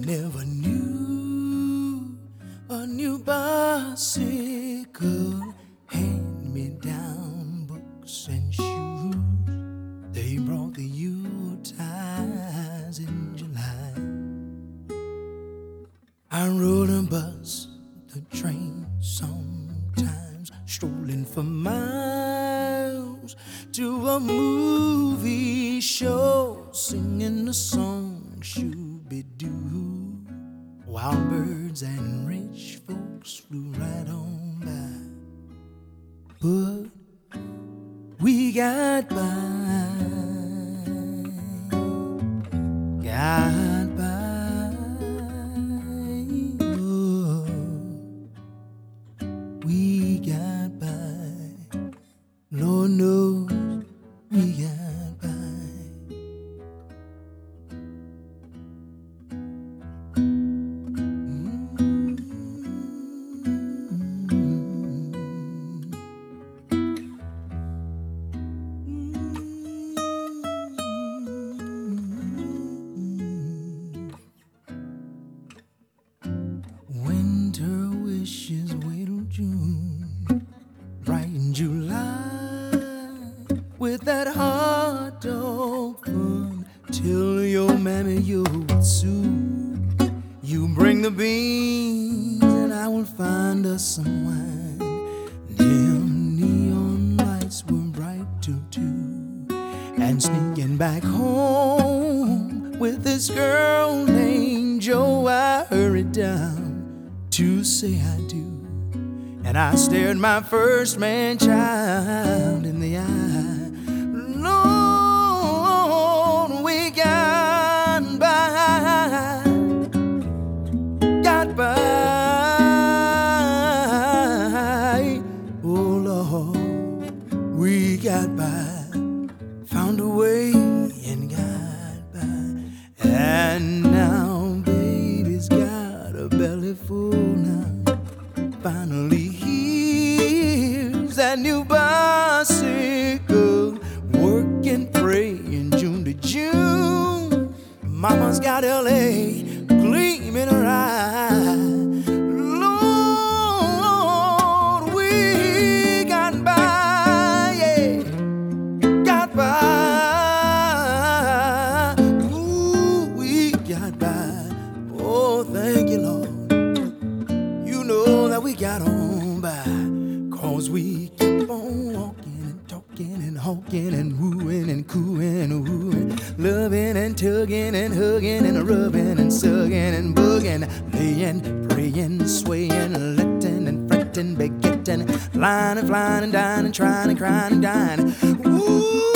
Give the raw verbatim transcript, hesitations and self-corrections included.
never knew a new bicycle, hand-me-down books and shoes. They brought the Yuletide in July. I rode a bus, the train, sometimes strolling for miles to a movie show, singing the song Shoo-be-doo, while birds and rich folks flew right on by. But we got by, got by, oh, we got by, Lord knows we got by. Winter wishes wait till June, right in July, with that hot dog fun till your mammy you're with Sue. You bring the beans and I will find us some wine. Dim neon lights were bright till two, and sneaking back home with this girl named Joe, I hurried down to say I do, and I stared my first man child in the eye. Lord, we got by, got by, oh Lord, we got by, found a way and got by, and now baby's got a belly full now. Finally here's that new bicycle, working, praying June to June. Mama's got L A gleam in her eye. Lord, we got by, yeah, got by. Ooh, we got by. Oh, thank you, Lord. You know that we got on by, 'cause we keep on walking and talking and honking and wooing and cooing and wooing, loving and tugging and hugging and rubbing and sugging and bugging, laying, praying, swaying, letting and fretting, begetting, flying and flying and dying and trying and crying and dying. Ooh.